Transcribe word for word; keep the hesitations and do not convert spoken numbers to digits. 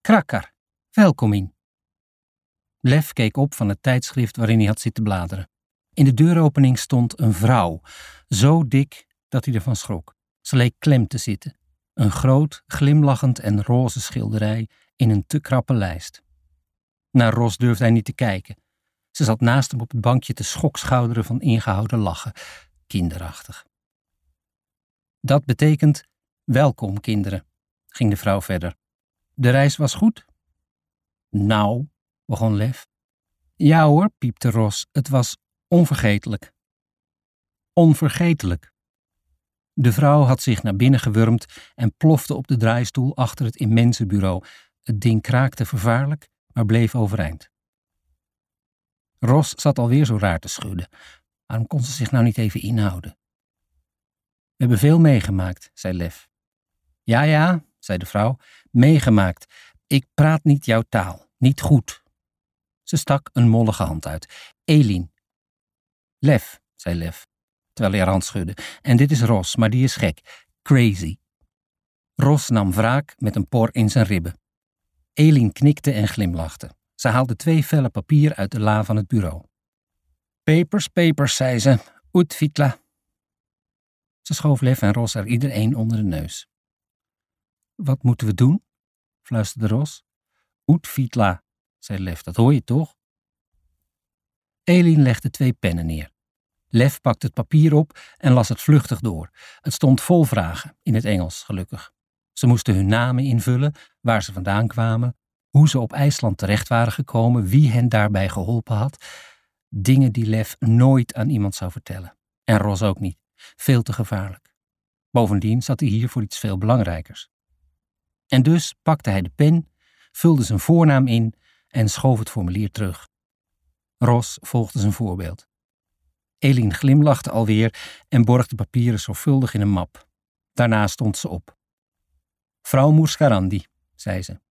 Krakkar, welkom in. Lev keek op van het tijdschrift waarin hij had zitten bladeren. In de deuropening stond een vrouw, zo dik dat hij ervan schrok. Ze leek klem te zitten. Een groot, glimlachend en roze schilderij in een te krappe lijst. Naar Ros durfde hij niet te kijken. Ze zat naast hem op het bankje te schokschouderen van ingehouden lachen. Kinderachtig. Dat betekent, welkom kinderen, ging de vrouw verder. De reis was goed? Nou, begon Lev. Ja hoor, piepte Ros, het was onvergetelijk. Onvergetelijk. De vrouw had zich naar binnen gewurmd en plofte op de draaistoel achter het immense bureau. Het ding kraakte vervaarlijk, maar bleef overeind. Ros zat alweer zo raar te schudden. Waarom kon ze zich nou niet even inhouden? We hebben veel meegemaakt, zei Lev. Ja, ja, zei de vrouw, meegemaakt. Ik praat niet jouw taal, niet goed. Ze stak een mollige hand uit. Elin. Lev, zei Lev, terwijl hij haar hand schudde. En dit is Ros, maar die is gek. Crazy. Ros nam wraak met een por in zijn ribben. Elin knikte en glimlachte. Ze haalde twee vellen papier uit de la van het bureau. Papers, papers, zei ze. Uitvitla. Ze schoof Lev en Ros er iedereen onder de neus. Wat moeten we doen? Fluisterde Ros. Uitvitla, zei Lev, dat hoor je toch? Elin legde twee pennen neer. Lev pakte het papier op en las het vluchtig door. Het stond vol vragen, in het Engels gelukkig. Ze moesten hun namen invullen, waar ze vandaan kwamen, hoe ze op IJsland terecht waren gekomen, wie hen daarbij geholpen had. Dingen die Lev nooit aan iemand zou vertellen. En Ros ook niet. Veel te gevaarlijk. Bovendien zat hij hier voor iets veel belangrijkers. En dus pakte hij de pen, vulde zijn voornaam in en schoof het formulier terug. Ros volgde zijn voorbeeld. Elin glimlachte alweer en borg de papieren zorgvuldig in een map. Daarna stond ze op. Vrouw Moerskarandi, zei ze.